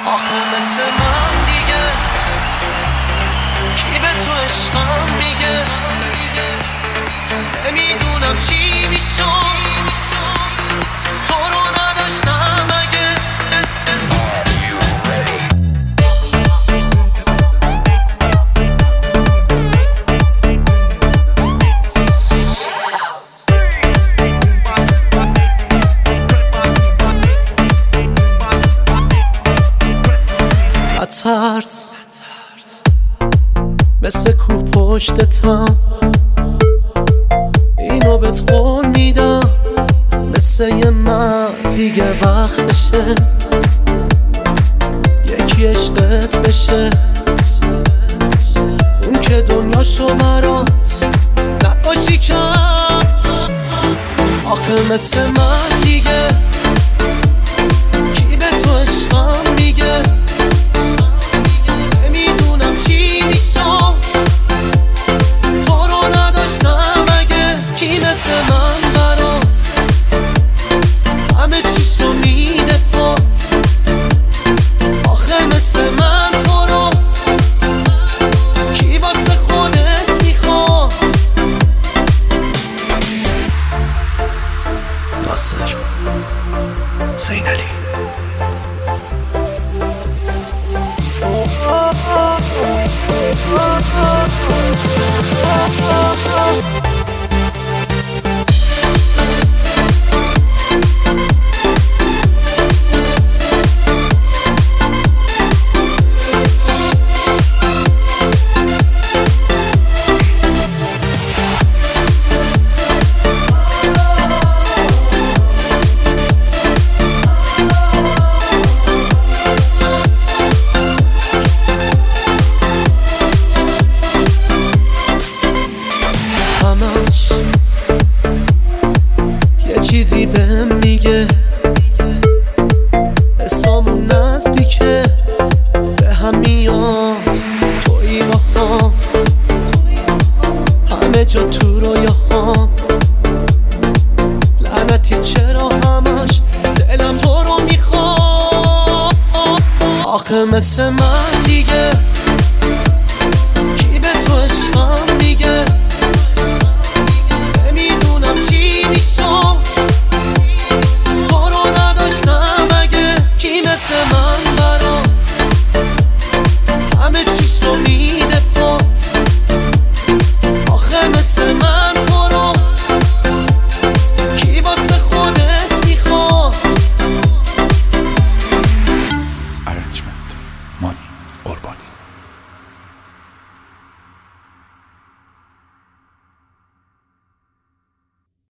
آخه مثل من دیگه کی به تو عشقم میگه؟ نمیدونم چی میشد تو رو نداشتم اگه. ترس مثل کو پشتتم، اینو بهت قول میدم مثل یه مرد دیگه وقتشه یکی عشقت بشه، اون که دنیاشو برات نقاشی کرد. آخه مثل من دیگه کی به تو عشقم میگه؟ مثل من برات همه چیشو میده پات. آخه مثل من تو رو کی واسه خودت میخواد؟ ناصر زینالی. یه چیزی بهم میگه حسامون نزدیکه به هم میاد توی با هم همه جا تو رویاهام. لعنتی چرا همش دلم تو رو میخواد؟ آخه مثل من دیگه کی به تو عشقم میگه؟ تو رو نداشتم اگه کی مثل من